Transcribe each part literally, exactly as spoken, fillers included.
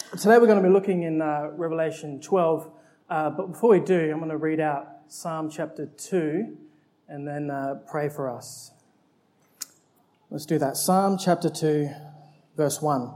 Today we're going to be looking in uh, Revelation twelve, uh, but before we do, I'm going to read out Psalm chapter two and then uh, pray for us. Let's do that. Psalm chapter two, verse one.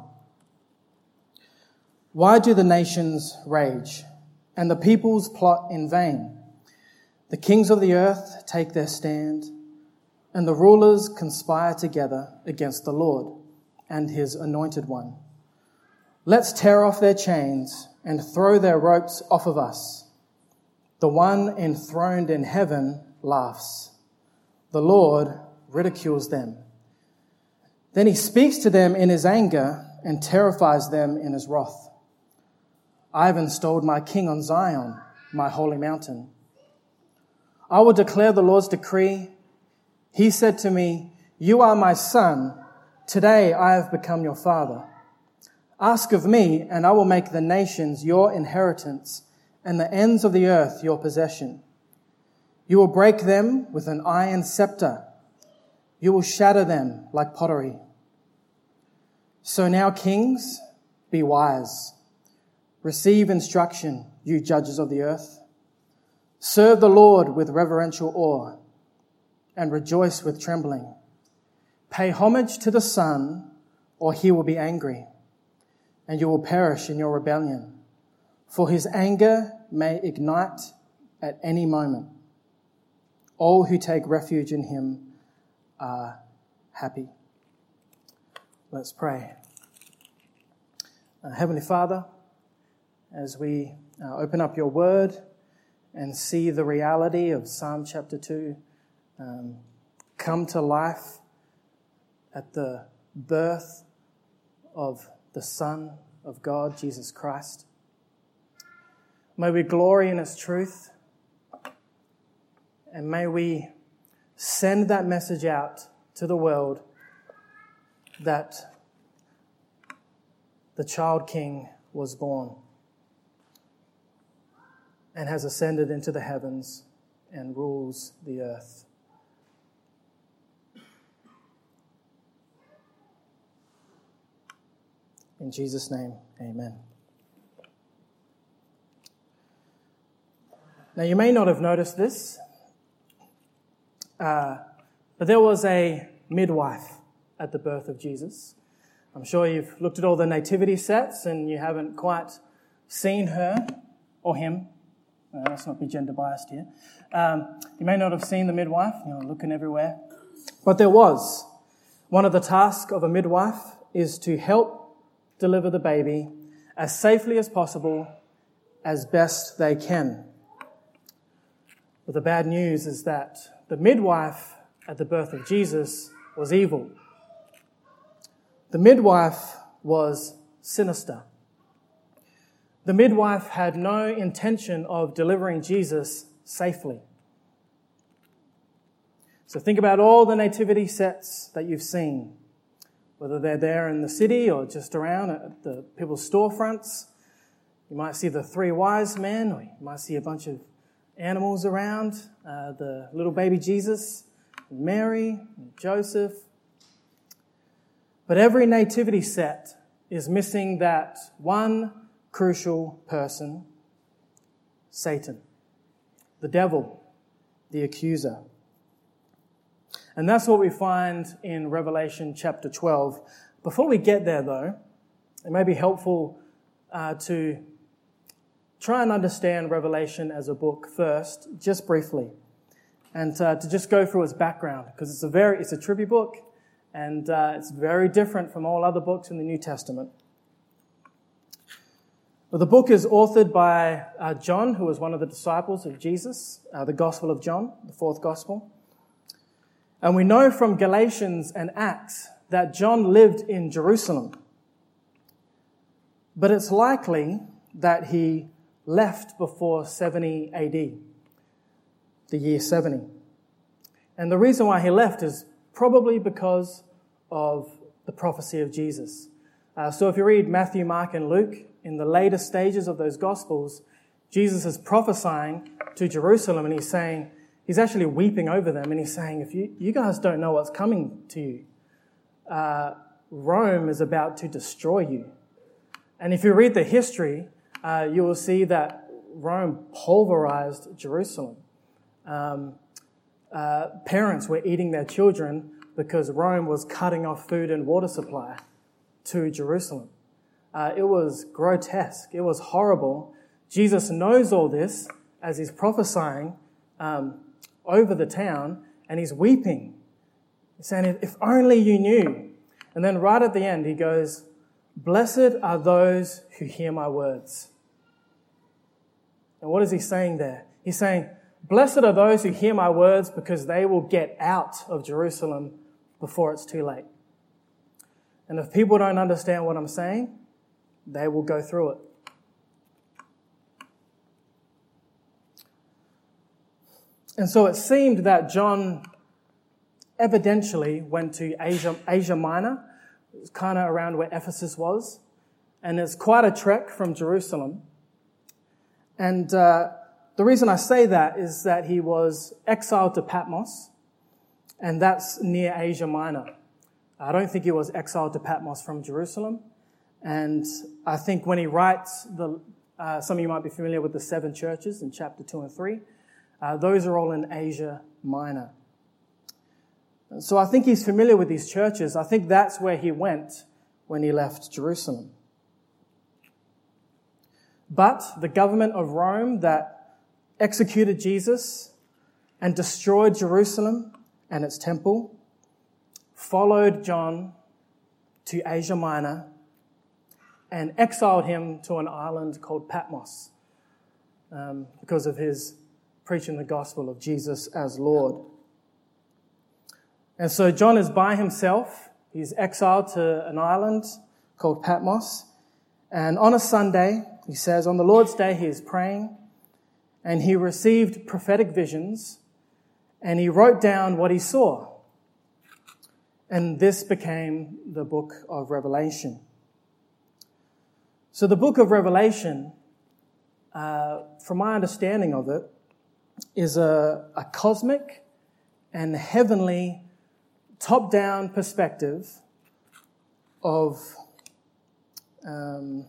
Why do the nations rage and the peoples plot in vain? The kings of the earth take their stand, and the rulers conspire together against the Lord and his anointed one. Let's tear off their chains and throw their ropes off of us. The one enthroned in heaven laughs. The Lord ridicules them. Then he speaks to them in his anger and terrifies them in his wrath. I have installed my king on Zion, my holy mountain. I will declare the Lord's decree. He said to me, "You are my son. Today I have become your father. Ask of me, and I will make the nations your inheritance and the ends of the earth your possession. You will break them with an iron scepter. You will shatter them like pottery. So now, kings, be wise. Receive instruction, you judges of the earth. Serve the Lord with reverential awe and rejoice with trembling. Pay homage to the Son, or he will be angry, and you will perish in your rebellion. For his anger may ignite at any moment. All who take refuge in him are happy." Let's pray. Uh, Heavenly Father, as we uh, open up your word and see the reality of Psalm chapter two um, come to life at the birth of the Son of God, Jesus Christ. May we glory in its truth, and may we send that message out to the world that the child king was born and has ascended into the heavens and rules the earth. In Jesus' name, amen. Now, you may not have noticed this, uh, but there was a midwife at the birth of Jesus. I'm sure you've looked at all the nativity sets and you haven't quite seen her or him. Uh, let's not be gender biased here. Um, you may not have seen the midwife, you know, looking everywhere. But there was. One of the tasks of a midwife is to help deliver the baby as safely as possible, as best they can. But the bad news is that the midwife at the birth of Jesus was evil. The midwife was sinister. The midwife had no intention of delivering Jesus safely. So think about all the nativity sets that you've seen, whether they're there in the city or just around at the people's storefronts. You might see the three wise men, or you might see a bunch of animals around, uh, the little baby Jesus, and Mary, and Joseph. But every nativity set is missing that one crucial person, Satan, the devil, the accuser. And that's what we find in Revelation chapter twelve. Before we get there, though, it may be helpful uh, to try and understand Revelation as a book first, just briefly, and uh, to just go through its background, because it's a very it's a trippy book, and uh, it's very different from all other books in the New Testament. Well, the book is authored by uh, John, who was one of the disciples of Jesus, uh, the Gospel of John, the fourth Gospel. And we know from Galatians and Acts that John lived in Jerusalem. But it's likely that he left before seventy A D, the year seventy. And the reason why he left is probably because of the prophecy of Jesus. Uh, so if you read Matthew, Mark, and Luke, in the later stages of those Gospels, Jesus is prophesying to Jerusalem, and he's saying, he's actually weeping over them, and he's saying, if you, you guys don't know what's coming to you, uh, Rome is about to destroy you. And if you read the history, uh, you will see that Rome pulverized Jerusalem. Um, uh, parents were eating their children because Rome was cutting off food and water supply to Jerusalem. Uh, it was grotesque. It was horrible. Jesus knows all this as he's prophesying um, over the town, and he's weeping. He's saying, if only you knew. And then right at the end, he goes, blessed are those who hear my words. And what is he saying there? He's saying, blessed are those who hear my words because they will get out of Jerusalem before it's too late. And if people don't understand what I'm saying, they will go through it. And so it seemed that John evidentially went to Asia, Asia Minor. It was kind of around where Ephesus was. And it's quite a trek from Jerusalem. And uh, the reason I say that is that he was exiled to Patmos, and that's near Asia Minor. I don't think he was exiled to Patmos from Jerusalem. And I think when he writes, the, uh, some of you might be familiar with the seven churches in chapter two and three, uh, those are all in Asia Minor. So I think he's familiar with these churches. I think that's where he went when he left Jerusalem. But the government of Rome that executed Jesus and destroyed Jerusalem and its temple followed John to Asia Minor and exiled him to an island called Patmos um, because of his preaching the gospel of Jesus as Lord. And so John is by himself. He's exiled to an island called Patmos. And on a Sunday, he says, on the Lord's Day, he is praying, and he received prophetic visions, and he wrote down what he saw. And this became the book of Revelation. So the book of Revelation, uh, from my understanding of it, is a, a cosmic and heavenly top-down perspective of um,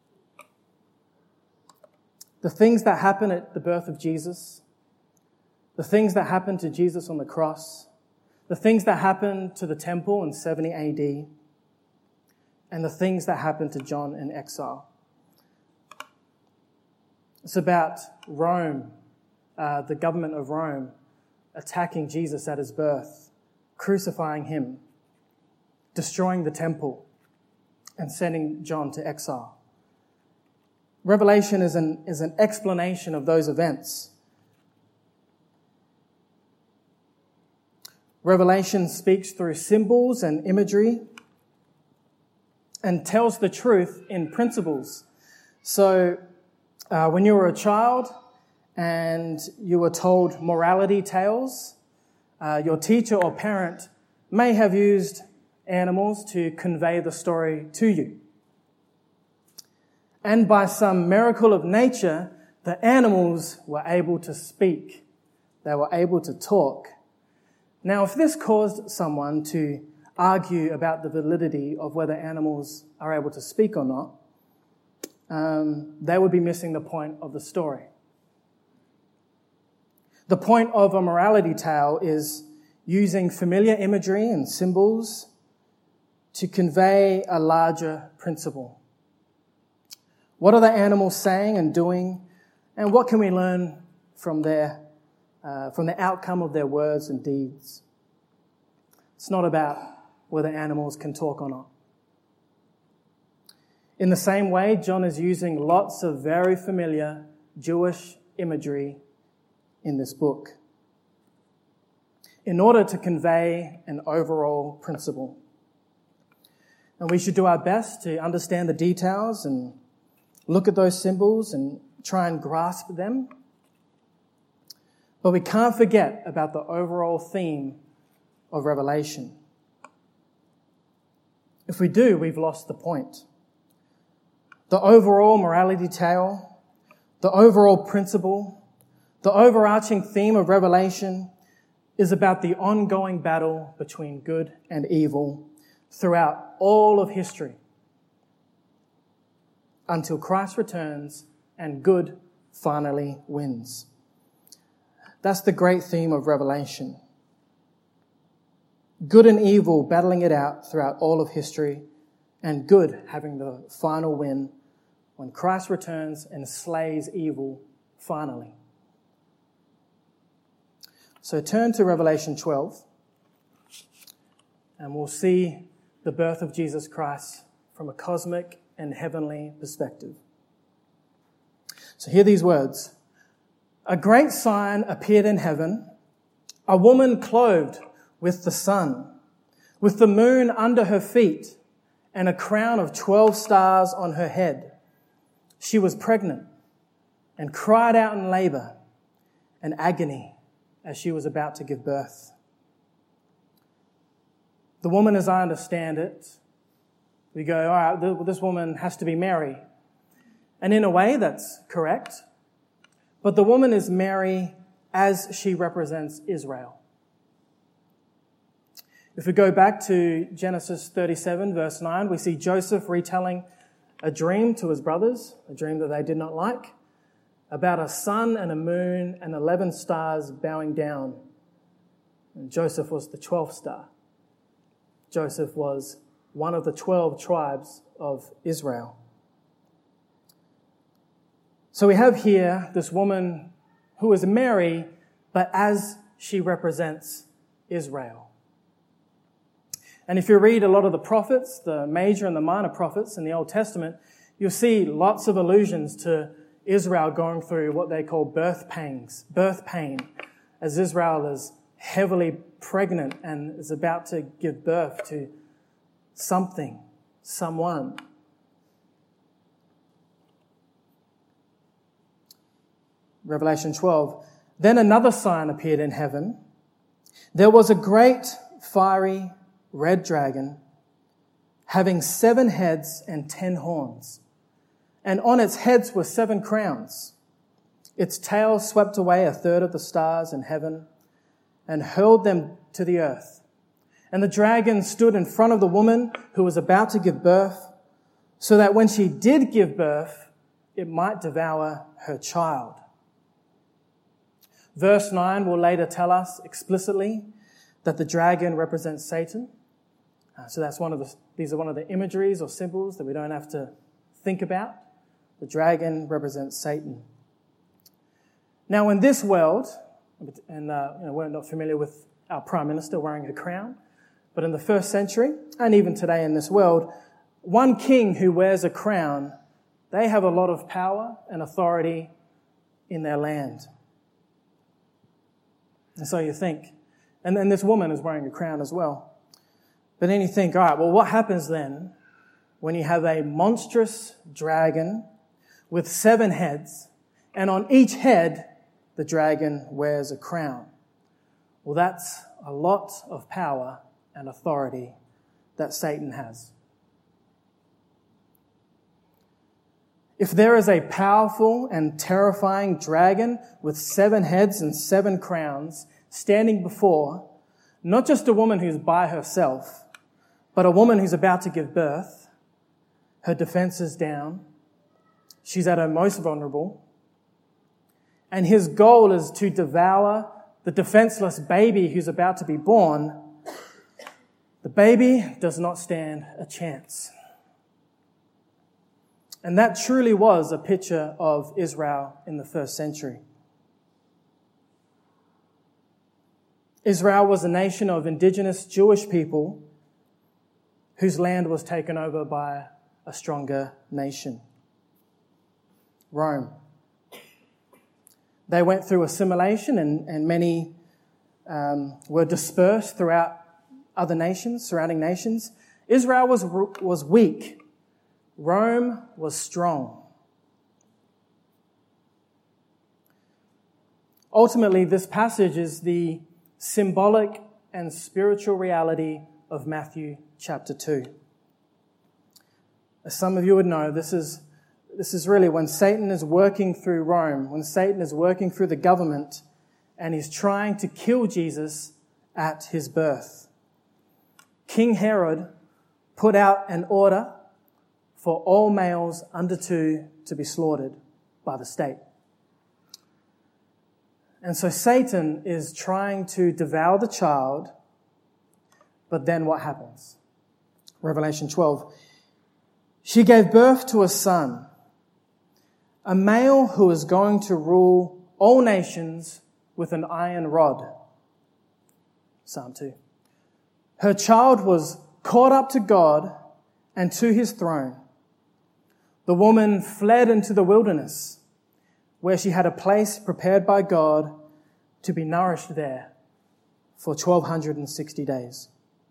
the things that happen at the birth of Jesus, the things that happened to Jesus on the cross, the things that happened to the temple in seventy A D, and the things that happened to John in exile. It's about Rome, uh, the government of Rome, attacking Jesus at his birth, crucifying him, destroying the temple, and sending John to exile. Revelation is an, is an explanation of those events. Revelation speaks through symbols and imagery and tells the truth in principles. So uh, when you were a child and you were told morality tales, uh, your teacher or parent may have used animals to convey the story to you. And by some miracle of nature, the animals were able to speak. They were able to talk. Now, if this caused someone to argue about the validity of whether animals are able to speak or not, um, they would be missing the point of the story. The point of a morality tale is using familiar imagery and symbols to convey a larger principle. What are the animals saying and doing, and what can we learn from their uh, from the outcome of their words and deeds? It's not about whether animals can talk or not. In the same way, John is using lots of very familiar Jewish imagery in this book in order to convey an overall principle. And we should do our best to understand the details and look at those symbols and try and grasp them. But we can't forget about the overall theme of Revelation. If we do, we've lost the point. The overall morality tale, the overall principle, the overarching theme of Revelation is about the ongoing battle between good and evil throughout all of history. until Christ returns and good finally wins. That's the great theme of Revelation. Good and evil battling it out throughout all of history, and good having the final win when Christ returns and slays evil finally. So turn to Revelation twelve, and we'll see the birth of Jesus Christ from a cosmic and heavenly perspective. So hear these words. A great sign appeared in heaven, a woman clothed with the sun, with the moon under her feet, and a crown of twelve stars on her head. She was pregnant and cried out in labor and agony as she was about to give birth. The woman, as I understand it, we go, all right, this woman has to be Mary. And in a way, that's correct. But the woman is Mary as she represents Israel. If we go back to Genesis thirty-seven, verse nine, we see Joseph retelling a dream to his brothers, a dream that they did not like, about a sun and a moon and eleven stars bowing down. And Joseph was the twelfth star. Joseph was one of the twelve tribes of Israel. So we have here this woman who is Mary, but as she represents Israel. And if you read a lot of the prophets, the major and the minor prophets in the Old Testament, you'll see lots of allusions to Israel going through what they call birth pangs, birth pain, as Israel is heavily pregnant and is about to give birth to something, someone. Revelation twelve. Then another sign appeared in heaven. There was a great fiery red dragon having seven heads and ten horns, and on its heads were seven crowns. Its tail swept away a third of the stars in heaven and hurled them to the earth. And the dragon stood in front of the woman who was about to give birth, so that when she did give birth, it might devour her child. Verse nine will later tell us explicitly that the dragon represents Satan. Uh, so that's one of the, these are one of the imageries or symbols that we don't have to think about. The dragon represents Satan. Now in this world, and uh, you know, we're not familiar with our Prime Minister wearing a crown, but in the first century, and even today in this world, one king who wears a crown, they have a lot of power and authority in their land. And so you think, and then this woman is wearing a crown as well. But then you think, all right, well, what happens then when you have a monstrous dragon with seven heads, and on each head, the dragon wears a crown? Well, that's a lot of power and authority that Satan has. If there is a powerful and terrifying dragon with seven heads and seven crowns standing before not just a woman who's by herself, but a woman who's about to give birth, her defense is down, she's at her most vulnerable, and his goal is to devour the defenseless baby who's about to be born, the baby does not stand a chance. And that truly was a picture of Israel in the first century. Israel was a nation of indigenous Jewish people whose land was taken over by a stronger nation, Rome. They went through assimilation and, and many um, were dispersed throughout other nations, surrounding nations. Israel was, was weak. Rome was strong. Ultimately, this passage is the symbolic and spiritual reality of Matthew chapter two. As some of you would know, this is, this is really when Satan is working through Rome, when Satan is working through the government and he's trying to kill Jesus at his birth. King Herod put out an order for all males under two to be slaughtered by the state. And so Satan is trying to devour the child, but then what happens? Revelation twelve. She gave birth to a son, a male who is going to rule all nations with an iron rod. Psalm two. Her child was caught up to God and to his throne. The woman fled into the wilderness, where she had a place prepared by God to be nourished there for twelve sixty days.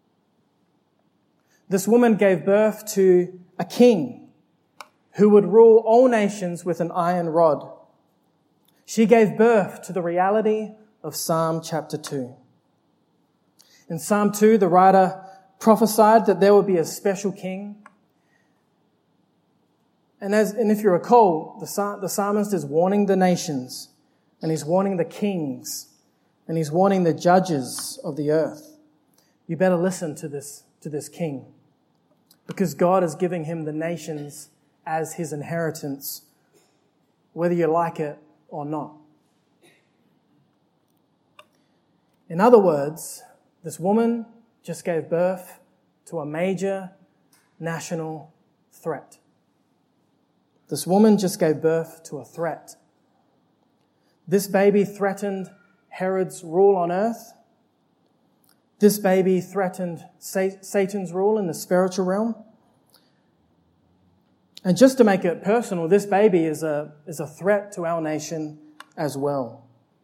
This woman gave birth to a king who would rule all nations with an iron rod. She gave birth to the reality of Psalm chapter two. In Psalm two, the writer prophesied that there would be a special king. And as and if you recall, the, the psalmist is warning the nations, and he's warning the kings, and he's warning the judges of the earth. You better listen to this, to this king, because God is giving him the nations as his inheritance, whether you like it or not. In other words, this woman just gave birth to a major national threat. This woman just gave birth to a threat. This baby threatened Herod's rule on earth. This baby threatened Satan's rule in the spiritual realm. And just to make it personal, this baby is a, is a threat to our nation as well.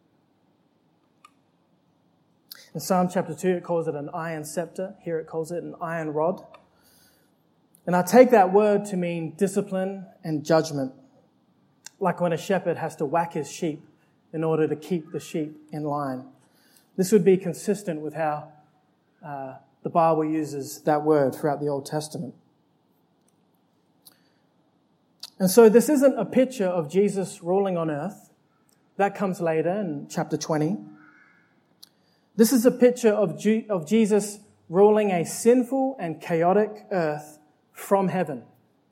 In Psalm chapter two, it calls it an iron scepter. Here it calls it an iron rod. And I take that word to mean discipline and judgment, like when a shepherd has to whack his sheep in order to keep the sheep in line. This would be consistent with how uh, the Bible uses that word throughout the Old Testament. And so this isn't a picture of Jesus ruling on earth. That comes later in chapter twenty. This is a picture of, G- of Jesus ruling a sinful and chaotic earth from heaven.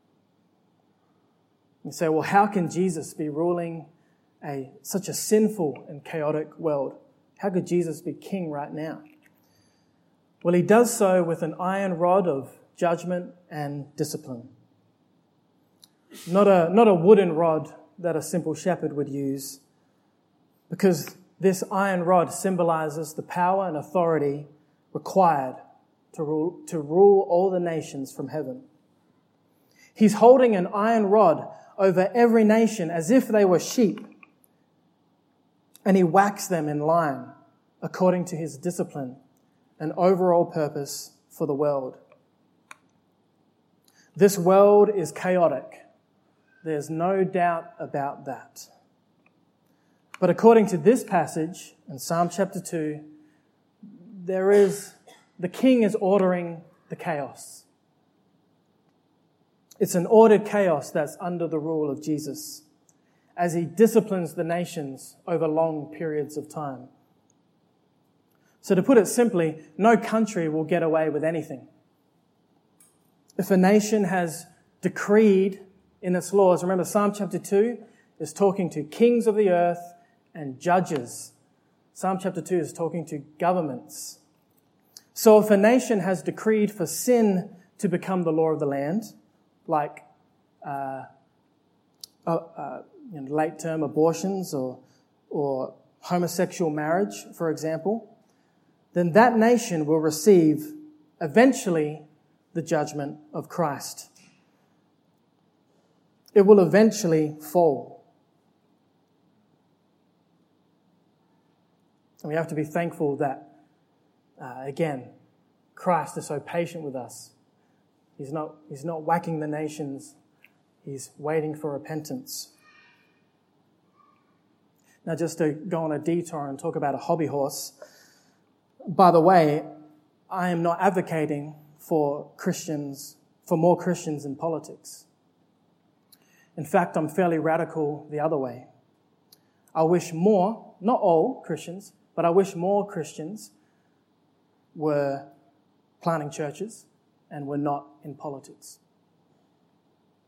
You say, well, how can Jesus be ruling a such a sinful and chaotic world? How could Jesus be king right now? Well, he does so with an iron rod of judgment and discipline. Not a, not a wooden rod that a simple shepherd would use, because this iron rod symbolizes the power and authority required to rule, to rule all the nations from heaven. He's holding an iron rod over every nation as if they were sheep, and he whacks them in line according to his discipline and overall purpose for the world. This world is chaotic. There's no doubt about that. But according to this passage in Psalm chapter two, there is, the king is ordering the chaos. It's an ordered chaos that's under the rule of Jesus as he disciplines the nations over long periods of time. So to put it simply, no country will get away with anything. If a nation has decreed in its laws, remember Psalm chapter two is talking to kings of the earth and judges. Psalm chapter two is talking to governments. So if a nation has decreed for sin to become the law of the land, like uh, uh, uh, you know, late-term abortions or, or homosexual marriage, for example, then that nation will receive eventually the judgment of Christ. It will eventually fall. And we have to be thankful that, uh, again, Christ is so patient with us. He's not, he's not whacking the nations. He's waiting for repentance. Now, just to go on a detour and talk about a hobby horse, by the way, I am not advocating for Christians, for more Christians in politics. In fact, I'm fairly radical the other way. I wish more, not all Christians, but I wish more Christians were planting churches and were not in politics.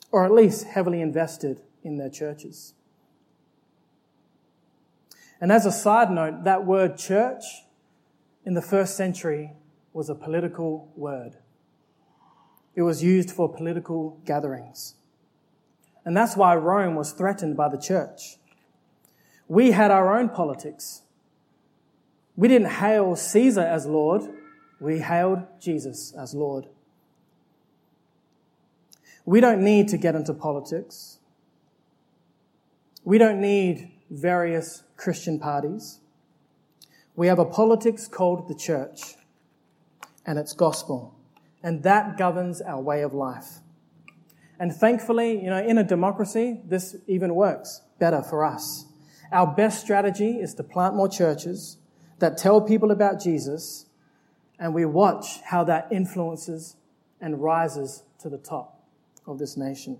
or at least heavily invested in their churches. And as a side note, that word church in the first century was a political word. It was used for political gatherings. And that's why Rome was threatened by the church. We had our own politics. We didn't hail Caesar as Lord. We hailed Jesus as Lord. We don't need to get into politics. We don't need various Christian parties. We have a politics called the church and its gospel, and that governs our way of life. And thankfully, you know, in a democracy, this even works better for us. Our best strategy is to plant more churches that tell people about Jesus, and we watch how that influences and rises to the top of this nation.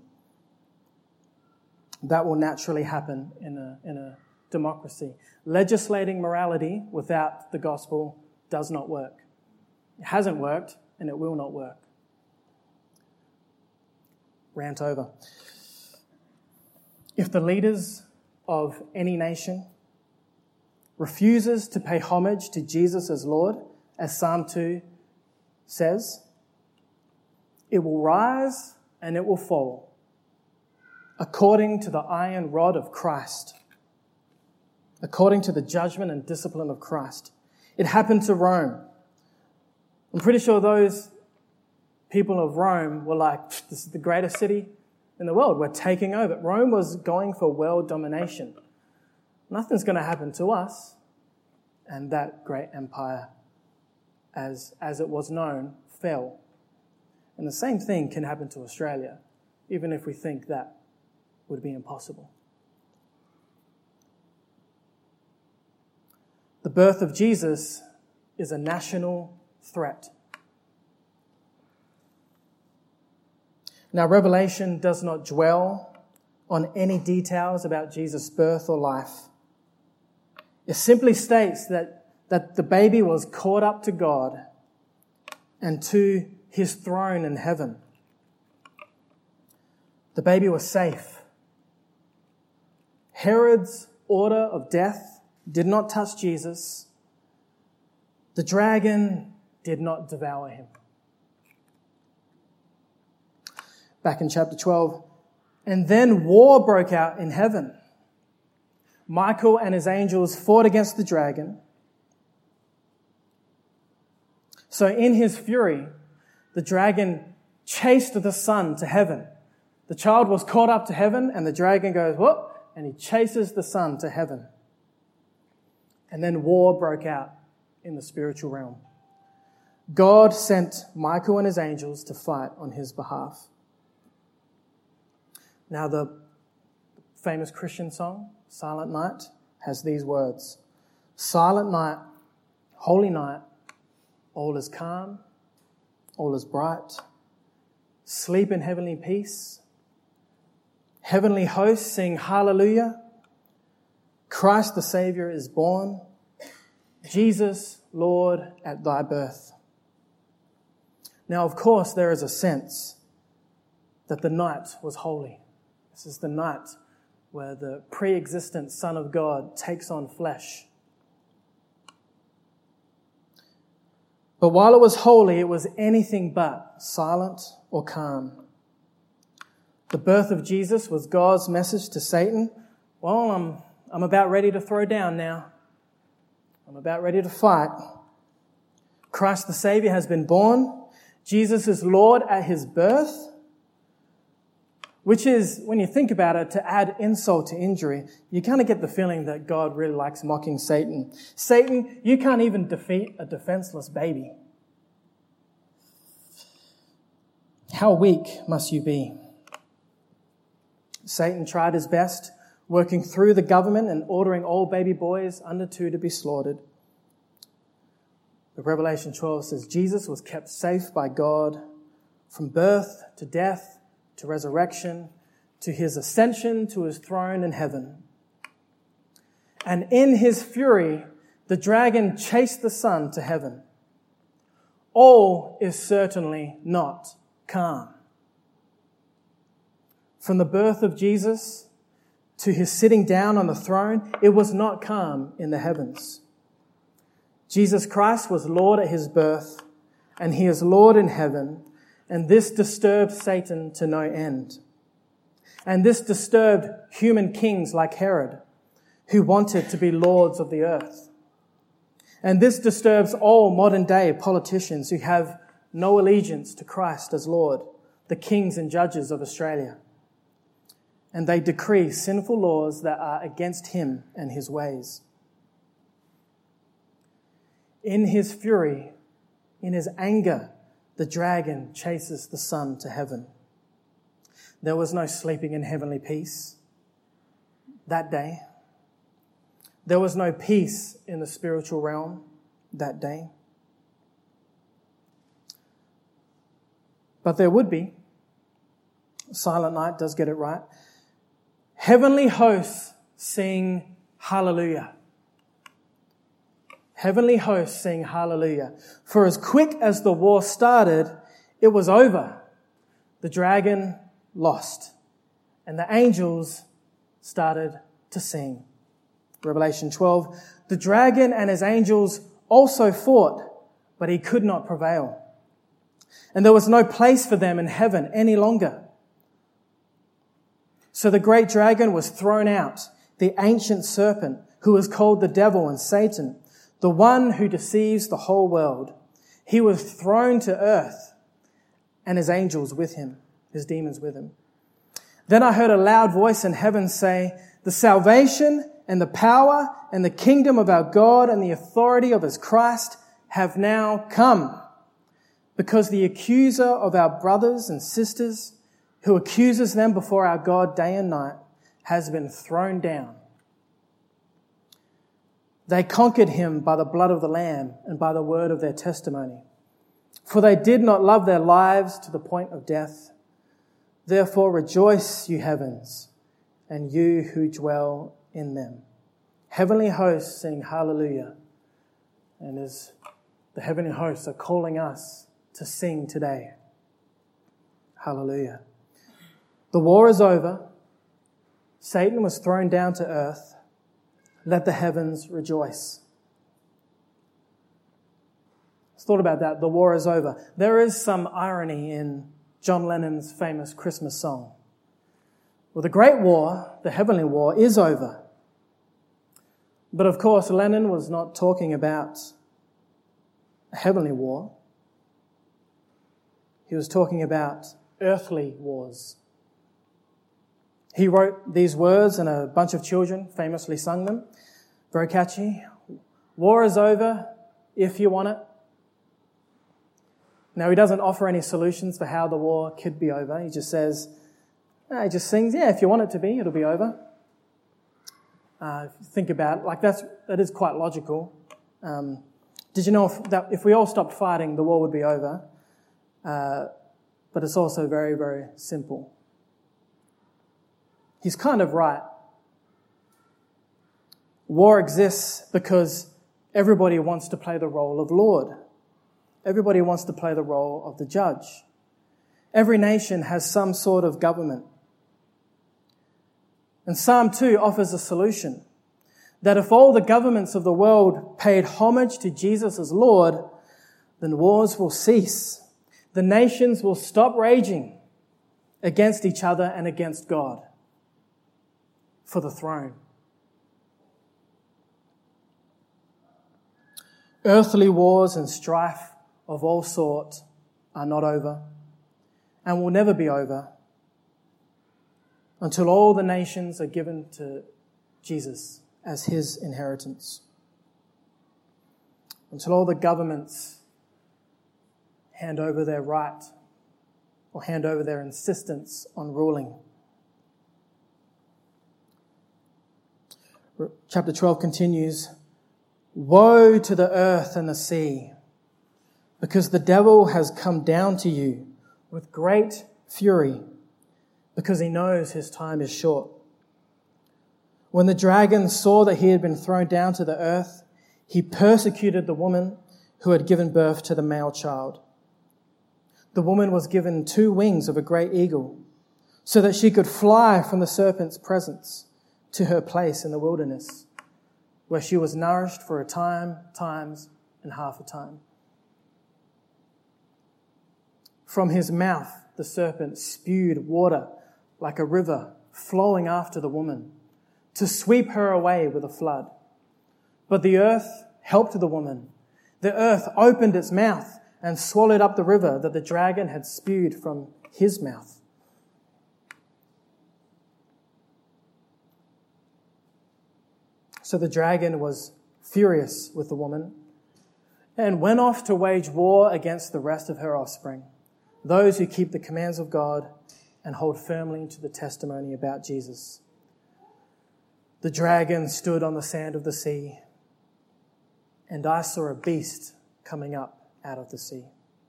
That will naturally happen in a, in a democracy. Legislating morality without the gospel does not work. It hasn't worked, and it will not work. Rant over. If the leaders of any nation refuses to pay homage to Jesus as Lord, as Psalm two says, it will rise and it will fall according to the iron rod of Christ, according to the judgment and discipline of Christ. It happened to Rome. I'm pretty sure those people of Rome were like, this is the greatest city in the world. We're taking over. Rome was going for world domination. Nothing's going to happen to us. And that great empire, as, as it was known, fell. And the same thing can happen to Australia, even if we think that would be impossible. The birth of Jesus is a national threat. Now, Revelation does not dwell on any details about Jesus' birth or life. It simply states that, that the baby was caught up to God and to his throne in heaven. The baby was safe. Herod's order of death did not touch Jesus. The dragon did not devour him. Back in chapter twelve, and then war broke out in heaven. Michael and his angels fought against the dragon. So in his fury, the dragon chased the son to heaven. The child was caught up to heaven, and the dragon goes, whoop, and he chases the son to heaven. And then war broke out in the spiritual realm. God sent Michael and his angels to fight on his behalf. Now, the famous Christian song, Silent Night, has these words. Silent night, holy night, all is calm, all is bright. Sleep in heavenly peace. Heavenly hosts sing hallelujah. Christ the Savior is born. Jesus, Lord, at thy birth. Now, of course, there is a sense that the night was holy. This is the night where the pre-existent Son of God takes on flesh. But while it was holy, it was anything but silent or calm. The birth of Jesus was God's message to Satan. Well, I'm, I'm about ready to throw down now. I'm about ready to fight. Christ the Savior has been born. Jesus is Lord at his birth. Which is, when you think about it, to add insult to injury, you kind of get the feeling that God really likes mocking Satan. Satan, you can't even defeat a defenseless baby. How weak must you be? Satan tried his best, working through the government and ordering all baby boys under two to be slaughtered. But Revelation twelve says Jesus was kept safe by God from birth to death, to resurrection, to his ascension to his throne in heaven. And in his fury, the dragon chased the son to heaven. All is certainly not calm. From the birth of Jesus to his sitting down on the throne, it was not calm in the heavens. Jesus Christ was Lord at his birth, and he is Lord in heaven, and this disturbed Satan to no end. And this disturbed human kings like Herod, who wanted to be lords of the earth. And this disturbs all modern day politicians who have no allegiance to Christ as Lord, the kings and judges of Australia. And they decree sinful laws that are against him and his ways. In his fury, in his anger, the dragon chases the Son to heaven. There was no sleeping in heavenly peace that day. There was no peace in the spiritual realm that day. But there would be. Silent Night does get it right. Heavenly hosts sing hallelujah. Heavenly hosts sing hallelujah. For as quick as the war started, it was over. The dragon lost, and the angels started to sing. Revelation twelve, the dragon and his angels also fought, but he could not prevail. And there was no place for them in heaven any longer. So the great dragon was thrown out, the ancient serpent, who is called the devil and Satan, the one who deceives the whole world. He was thrown to earth, and his angels with him, his demons with him. Then I heard a loud voice in heaven say, the salvation and the power and the kingdom of our God and the authority of his Christ have now come, because the accuser of our brothers and sisters, who accuses them before our God day and night, has been thrown down. They conquered him by the blood of the Lamb and by the word of their testimony. For they did not love their lives to the point of death. Therefore rejoice, you heavens, and you who dwell in them. Heavenly hosts sing hallelujah. And as the heavenly hosts are calling us to sing today, hallelujah. The war is over. Satan was thrown down to earth. Let the heavens rejoice. I thought about that. The war is over. There is some irony in John Lennon's famous Christmas song. Well, the great war, the heavenly war, is over. But of course, Lennon was not talking about a heavenly war. He was talking about earthly wars. He wrote these words and a bunch of children famously sung them. Very catchy. War is over if you want it. Now, he doesn't offer any solutions for how the war could be over. He just says, no, he just sings, yeah, if you want it to be, it'll be over. Uh, if you think about it, like that's, that is quite logical. Um, did you know if, that if we all stopped fighting, the war would be over? Uh, but it's also very, very simple. He's kind of right. War exists because everybody wants to play the role of Lord. Everybody wants to play the role of the judge. Every nation has some sort of government. And Psalm two offers a solution, that if all the governments of the world paid homage to Jesus as Lord, then wars will cease. The nations will stop raging against each other and against God for the throne. Earthly wars and strife of all sort are not over and will never be over until all the nations are given to Jesus as his inheritance. Until all the governments hand over their right or hand over their insistence on ruling. Chapter twelve continues, woe to the earth and the sea, because the devil has come down to you with great fury, because he knows his time is short. When the dragon saw that he had been thrown down to the earth, he persecuted the woman who had given birth to the male child. The woman was given two wings of a great eagle, so that she could fly from the serpent's presence to her place in the wilderness, where she was nourished for a time, times, and half a time. From his mouth, the serpent spewed water like a river flowing after the woman, to sweep her away with a flood. But the earth helped the woman. The earth opened its mouth and swallowed up the river that the dragon had spewed from his mouth. So the dragon was furious with the woman and went off to wage war against the rest of her offspring, those who keep the commands of God and hold firmly to the testimony about Jesus. The dragon stood on the sand of the sea, and I saw a beast coming up out of the sea.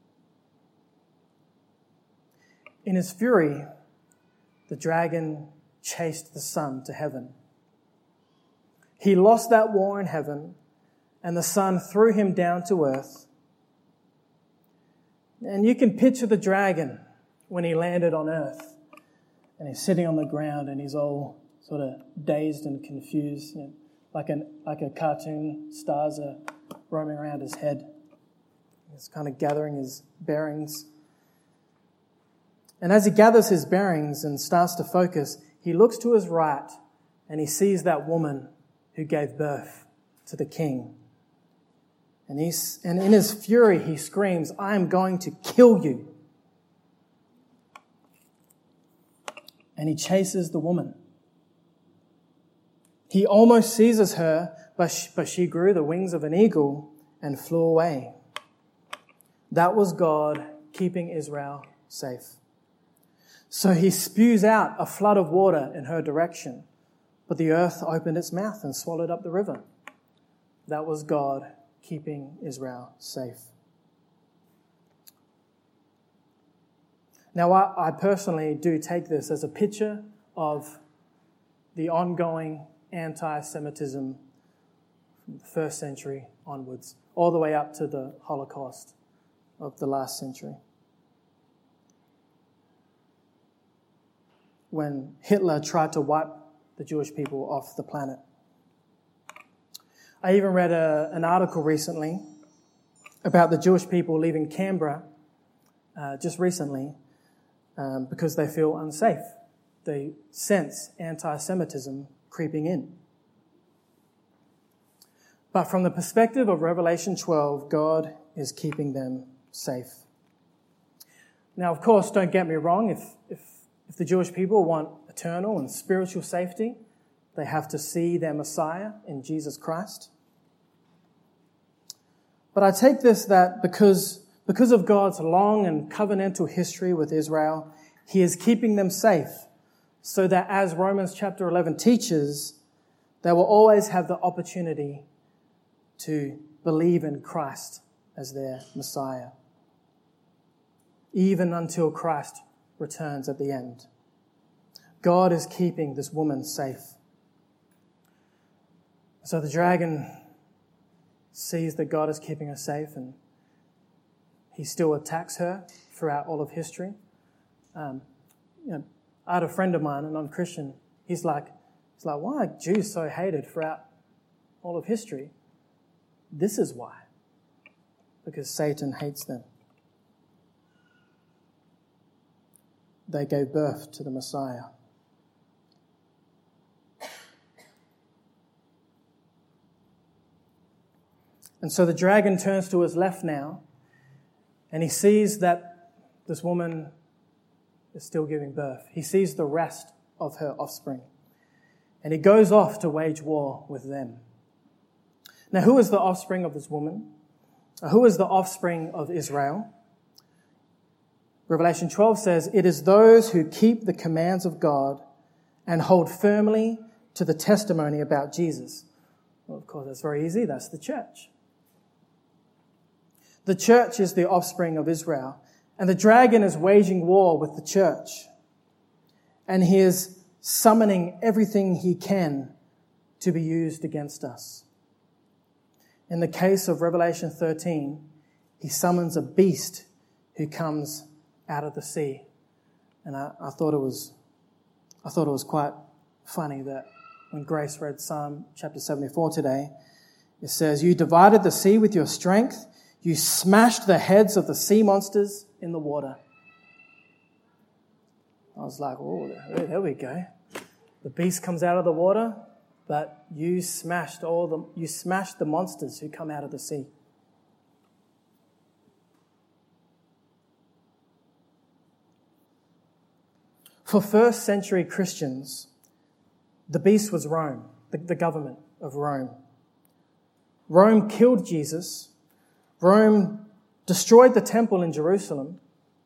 In his fury, the dragon chased the sun to heaven. He lost that war in heaven, and the sun threw him down to earth. And you can picture the dragon when he landed on earth, and he's sitting on the ground and he's all sort of dazed and confused, you know, like an like a cartoon stars are roaming around his head. He's kind of gathering his bearings. And as he gathers his bearings and starts to focus, he looks to his right and he sees that woman who gave birth to the king. And he's and in his fury he screams, "I am going to kill you." And he chases the woman. He almost seizes her, but she, but she grew the wings of an eagle and flew away. That was God keeping Israel safe. So he spews out a flood of water in her direction, but the earth opened its mouth and swallowed up the river. That was God keeping Israel safe. Now, I, I personally do take this as a picture of the ongoing anti-Semitism from the first century onwards, all the way up to the Holocaust of the last century, when Hitler tried to wipe the Jewish people off the planet. I even read a, an article recently about the Jewish people leaving Canberra uh, just recently um, because they feel unsafe. They sense anti-Semitism creeping in. But from the perspective of Revelation twelve, God is keeping them safe. Now, of course, don't get me wrong, if, if, if the Jewish people want eternal and spiritual safety, they have to see their Messiah in Jesus Christ. But I take this that because, because of God's long and covenantal history with Israel, he is keeping them safe so that, as Romans chapter eleven teaches, they will always have the opportunity to believe in Christ as their Messiah, even until Christ returns at the end. God is keeping this woman safe. So the dragon sees that God is keeping her safe, and he still attacks her throughout all of history. Um, you know, I had a friend of mine, a non-Christian. He's like, he's like, why are Jews so hated throughout all of history? This is why. Because Satan hates them. They gave birth to the Messiah. And so the dragon turns to his left now, and he sees that this woman is still giving birth. He sees the rest of her offspring, and he goes off to wage war with them. Now, who is the offspring of this woman? Who is the offspring of Israel? Revelation twelve says, "It is those who keep the commands of God and hold firmly to the testimony about Jesus." Well, of course, that's very easy. That's the church. The church is the offspring of Israel, and the dragon is waging war with the church. And he is summoning everything he can to be used against us. In the case of Revelation thirteen, he summons a beast who comes out of the sea. And I, I thought it was I thought it was quite funny that when Grace read Psalm chapter seventy-four today, it says, "You divided the sea with your strength. You smashed the heads of the sea monsters in the water." I was like, oh, there we go. The beast comes out of the water, but you smashed all the you smashed the monsters who come out of the sea. For first century Christians, the beast was Rome, the, the government of Rome. Rome killed Jesus. Rome destroyed the temple in Jerusalem.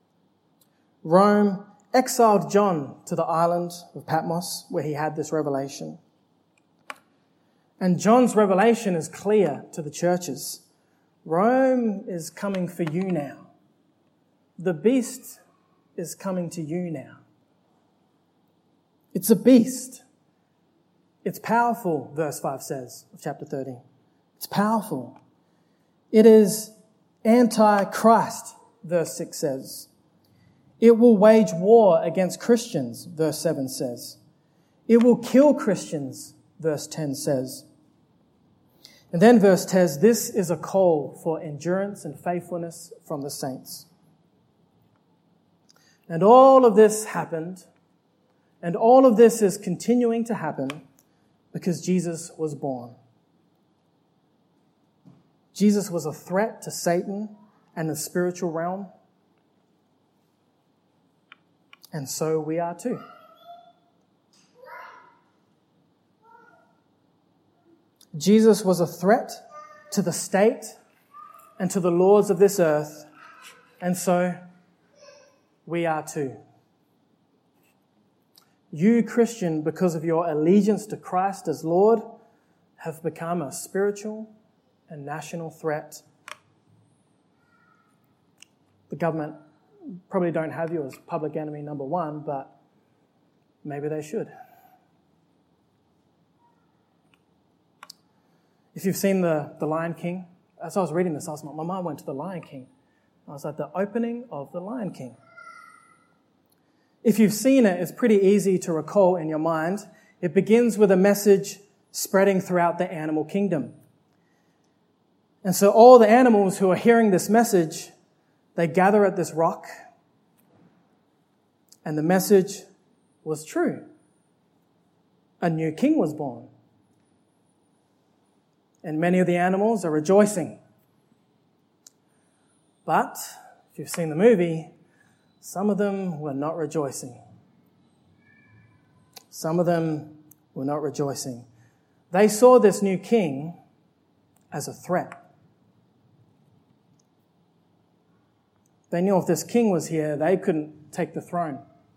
Rome exiled John to the island of Patmos, where he had this revelation. And John's revelation is clear to the churches. Rome is coming for you now. The beast is coming to you now. It's a beast. It's powerful, verse five says of chapter thirty. It's powerful. It is anti-Christ, verse six says. It will wage war against Christians, verse seven says. It will kill Christians, verse ten says. And then verse ten says, this is a call for endurance and faithfulness from the saints. And all of this happened, and all of this is continuing to happen because Jesus was born. Jesus was a threat to Satan and the spiritual realm. And so we are too. Jesus was a threat to the state and to the laws of this earth. And so we are too. You, Christian, because of your allegiance to Christ as Lord, have become a spiritual and national threat. The government probably don't have you as public enemy number one, but maybe they should. If you've seen the, the Lion King, as I was reading this, I was, my mind went to the Lion King. I was at the opening of the Lion King. If you've seen it, it's pretty easy to recall in your mind. It begins with a message spreading throughout the animal kingdom. And so all the animals who are hearing this message, they gather at this rock, and the message was true. A new king was born. And many of the animals are rejoicing. But, if you've seen the movie, some of them were not rejoicing. Some of them were not rejoicing. They saw this new king as a threat. They knew if this king was here, they couldn't take the throne.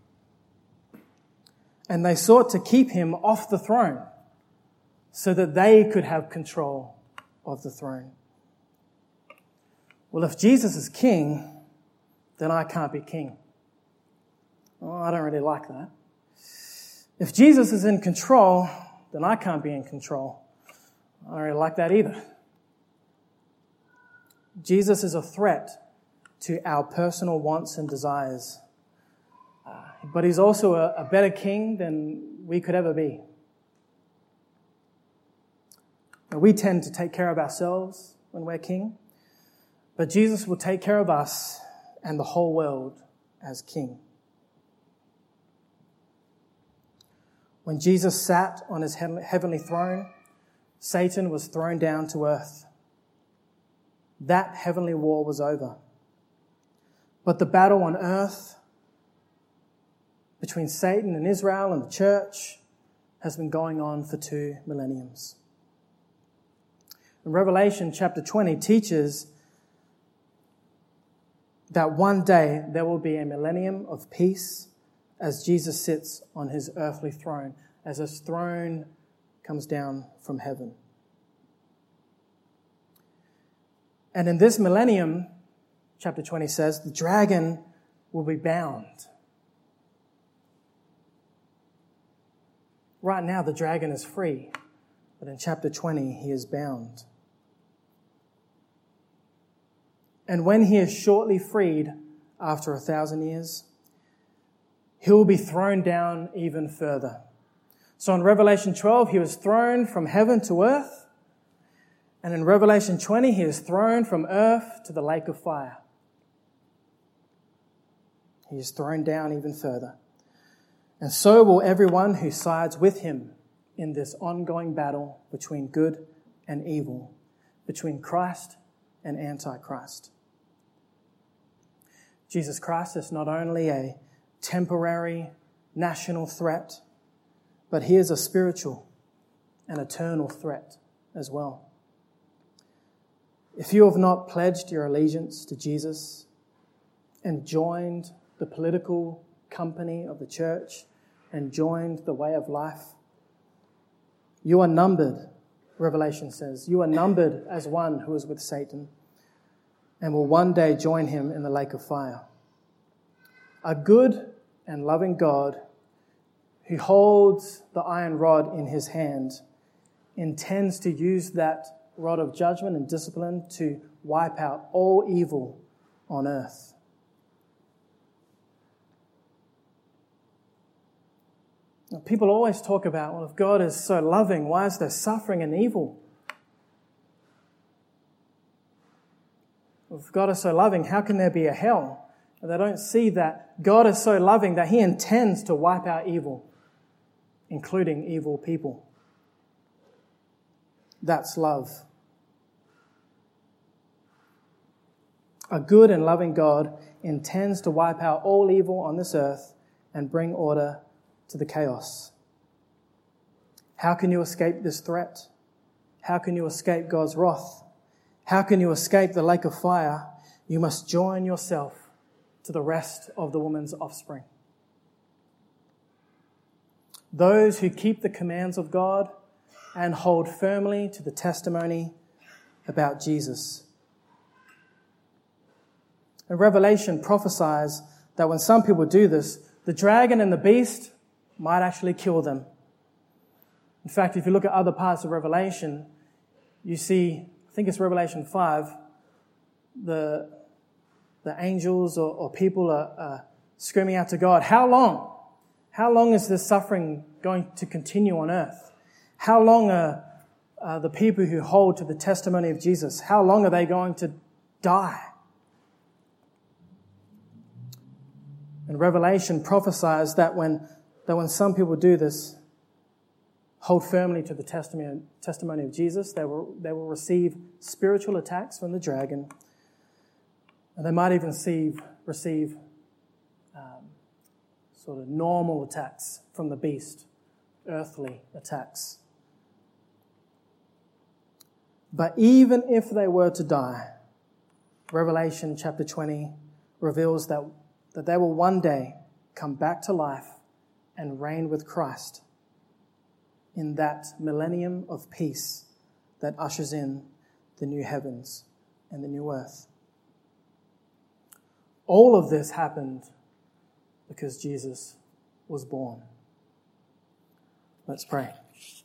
And they sought to keep him off the throne so that they could have control of the throne. Well, if Jesus is king, then I can't be king. Oh, I don't really like that. If Jesus is in control, then I can't be in control. I don't really like that either. Jesus is a threat to our personal wants and desires. Uh, but he's also a, a better king than we could ever be. Now, we tend to take care of ourselves when we're king, but Jesus will take care of us and the whole world as king. When Jesus sat on his heavenly throne, Satan was thrown down to earth. That heavenly war was over. But the battle on earth between Satan and Israel and the church has been going on for two millenniums. And Revelation chapter twenty teaches that one day there will be a millennium of peace as Jesus sits on his earthly throne, as his throne comes down from heaven. And in this millennium, chapter twenty says, the dragon will be bound. Right now, the dragon is free, but in chapter twenty, he is bound. And when he is shortly freed after a thousand years, he will be thrown down even further. So in Revelation twelve, he was thrown from heaven to earth. And in Revelation twenty, he is thrown from earth to the lake of fire. He is thrown down even further. And so will everyone who sides with him in this ongoing battle between good and evil, between Christ and Antichrist. Jesus Christ is not only a temporary national threat, but he is a spiritual and eternal threat as well. If you have not pledged your allegiance to Jesus and joined the political company of the church and joined the way of life, you are numbered, Revelation says. You are numbered as one who is with Satan and will one day join him in the lake of fire. A good and loving God who holds the iron rod in his hand intends to use that rod of judgment and discipline to wipe out all evil on earth. Now, people always talk about, well, if God is so loving, why is there suffering and evil? If God is so loving, how can there be a hell? And they don't see that God is so loving that he intends to wipe out evil, including evil people. That's love. A good and loving God intends to wipe out all evil on this earth and bring order to the chaos. How can you escape this threat? How can you escape God's wrath? How can you escape the lake of fire? You must join yourself to the rest of the woman's offspring. Those who keep the commands of God and hold firmly to the testimony about Jesus. And Revelation prophesies that when some people do this, the dragon and the beast might actually kill them. In fact, if you look at other parts of Revelation, you see, I think it's Revelation five, the, the angels or, or people are, are screaming out to God, how long? How long is this suffering going to continue on earth? How long are uh, the people who hold to the testimony of Jesus, how long are they going to die? And Revelation prophesies that when that when some people do this, hold firmly to the testimony, testimony of Jesus, they will, they will receive spiritual attacks from the dragon, and they might even receive, receive um, sort of normal attacks from the beast, earthly attacks. But even if they were to die, Revelation chapter twenty reveals that, that they will one day come back to life and reign with Christ in that millennium of peace that ushers in the new heavens and the new earth. All of this happened because Jesus was born. Let's pray.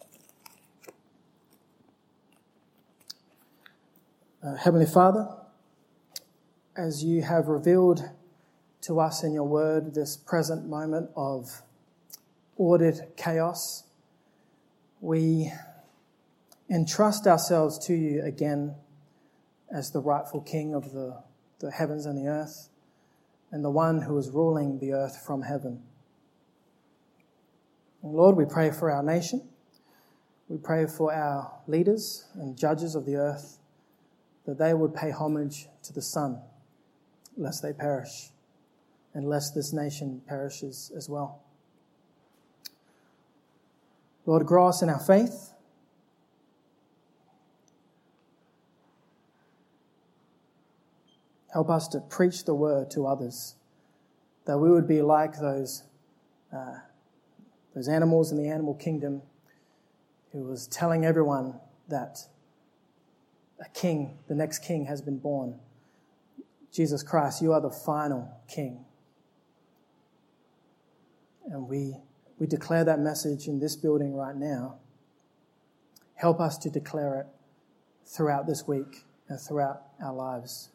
Uh, Heavenly Father, as you have revealed to us in your word this present moment of ordered chaos, we entrust ourselves to you again as the rightful King of the, the heavens and the earth, and the one who is ruling the earth from heaven. And Lord, we pray for our nation. We pray for our leaders and judges of the earth, that they would pay homage to the Son, lest they perish, and lest this nation perishes as well. Lord, grow us in our faith. Help us to preach the word to others, that we would be like those, uh, those animals in the animal kingdom who was telling everyone that a king, the next king has been born. Jesus Christ, you are the final king. And we We declare that message in this building right now. Help us to declare it throughout this week and throughout our lives.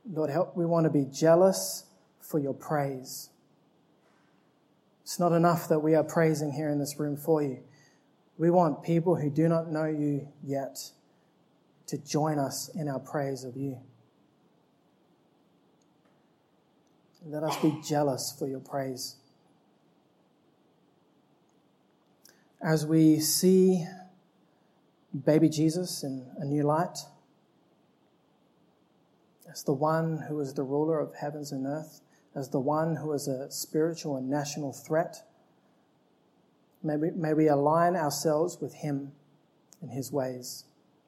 Lord, help, we want to be jealous for your praise. It's not enough that we are praising here in this room for you. We want people who do not know you yet to join us in our praise of you. Let us be jealous for your praise. As we see baby Jesus in a new light, as the one who is the ruler of heavens and earth, as the one who is a spiritual and national threat, may we, may we align ourselves with him and his ways.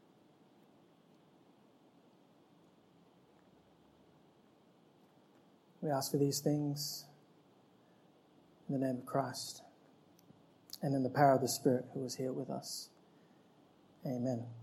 We ask for these things in the name of Christ and in the power of the Spirit who is here with us. Amen.